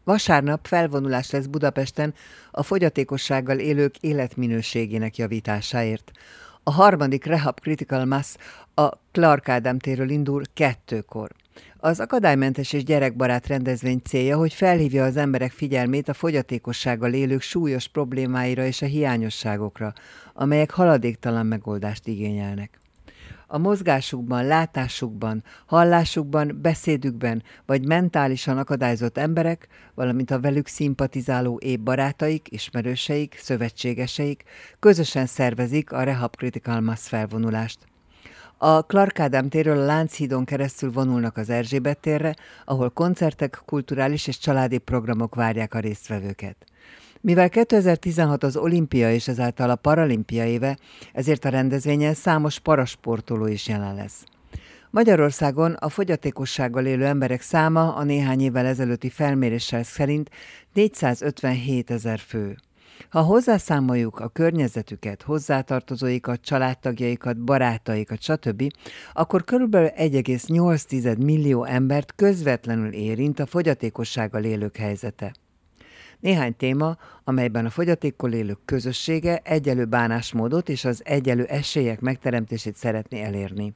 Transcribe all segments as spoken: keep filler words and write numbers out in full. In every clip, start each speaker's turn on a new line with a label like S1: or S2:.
S1: Vasárnap felvonulás lesz Budapesten a fogyatékossággal élők életminőségének javításáért. A harmadik Rehab Critical Mass a Clark Ádám térről indul kettőkor. Az akadálymentes és gyerekbarát rendezvény célja, hogy felhívja az emberek figyelmét a fogyatékossággal élők súlyos problémáira és a hiányosságokra, amelyek haladéktalan megoldást igényelnek. A mozgásukban, látásukban, hallásukban, beszédükben vagy mentálisan akadályozott emberek, valamint a velük szimpatizáló épp barátaik, ismerőseik, szövetségeseik közösen szervezik a Rehab Critical Mass felvonulást. A Clark Ádám térről a Lánchídon keresztül vonulnak az Erzsébet térre, ahol koncertek, kulturális és családi programok várják a résztvevőket. Mivel kétezer-tizenhat az olimpia és ezáltal a paralimpia éve, ezért a rendezvényen számos parasportoló is jelen lesz. Magyarországon a fogyatékossággal élő emberek száma a néhány évvel ezelőtti felméréssel szerint négyszázötvenhétezer fő. Ha hozzászámoljuk a környezetüket, hozzátartozóikat, családtagjaikat, barátaikat, stb., akkor körülbelül egy egész nyolc millió embert közvetlenül érint a fogyatékossággal élők helyzete. Néhány téma, amelyben a fogyatékkal élők közössége egyenlő bánásmódot és az egyenlő esélyek megteremtését szeretné elérni.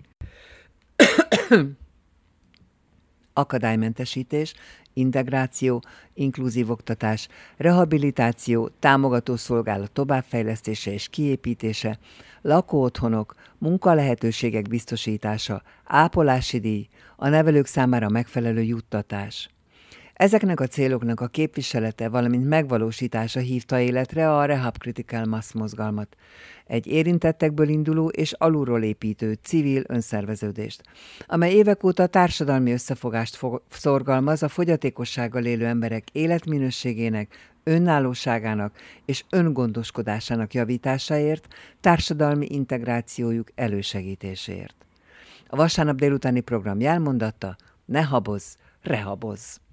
S1: Akadálymentesítés, integráció, inkluzív oktatás, rehabilitáció, támogató szolgálat továbbfejlesztése és kiépítése, lakóotthonok, munkalehetőségek biztosítása, ápolási díj, a nevelők számára megfelelő juttatás. Ezeknek a céloknak a képviselete, valamint megvalósítása hívta életre a Rehab Critical Mass mozgalmat, egy érintettekből induló és alulról építő civil önszerveződést, amely évek óta társadalmi összefogást fo- szorgalmaz a fogyatékossággal élő emberek életminőségének, önállóságának és öngondoskodásának javításáért, társadalmi integrációjuk elősegítéséért. A vasárnap délutáni program jelmondata: ne habozz, rehabozz!